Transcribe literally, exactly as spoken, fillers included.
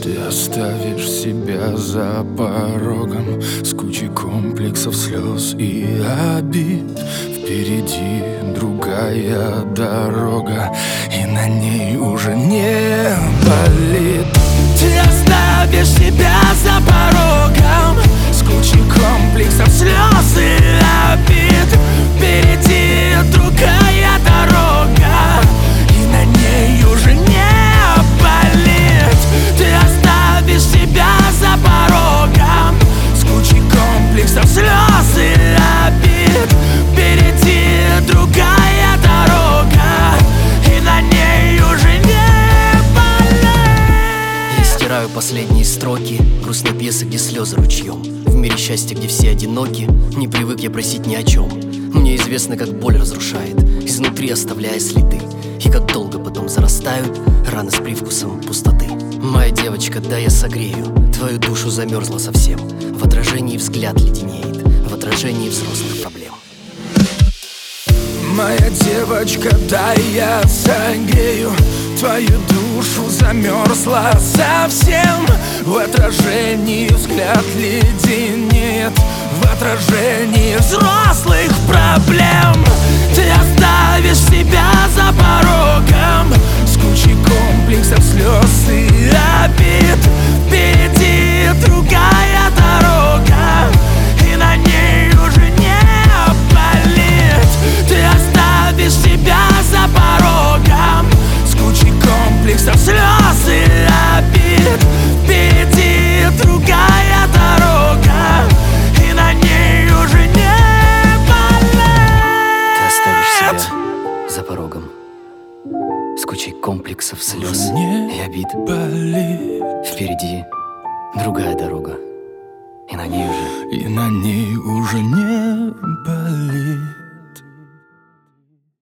Ты оставишь себя за порогом с кучей комплексов, слез и обид. Впереди другая дорога, и на ней уже не болит. Ты оставишь себя за порогом с кучей комплексов, слез и обид. Впереди другая дорога, и на ней уже не болит. Ты оставишь себя за порогом с кучей комплексов, слез и обид. Впереди другая дорога, и на ней уже не болит. Я стираю последние строки грустной пьесы, где слезы ручьем. В мире счастья, где все одиноки, не привык я просить ни о чем. Мне известно, как боль разрушает изнутри, оставляя следы, и как долго потом зарастают раны с привкусом пустоты. Моя девочка, да я согрею твою душу, замерзла совсем. В отражении взгляд леденеет, в отражении взрослых проблем. Моя девочка, да я согрею твою душу, замерзла совсем. В отражении взгляд леденеет, в отражении взрослых проблем. Ты оставишь себя за порогом с кучей комплексов, слез и обид. Впереди другая дорога, и на ней уже не болит. Ты оставишь себя за порогом с кучей комплексов, слез и обид. Впереди другая дорога, и на ней уже не болит. Ты оставишь себя за порогом с кучей комплексов, слез и обид. Болит. Впереди другая дорога, и на ней уже И на ней уже не